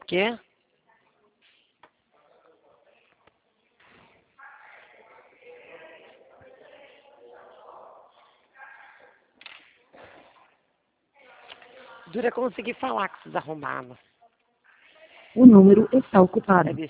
Quê? Dura conseguir falar com esses arrombados. O número está ocupado.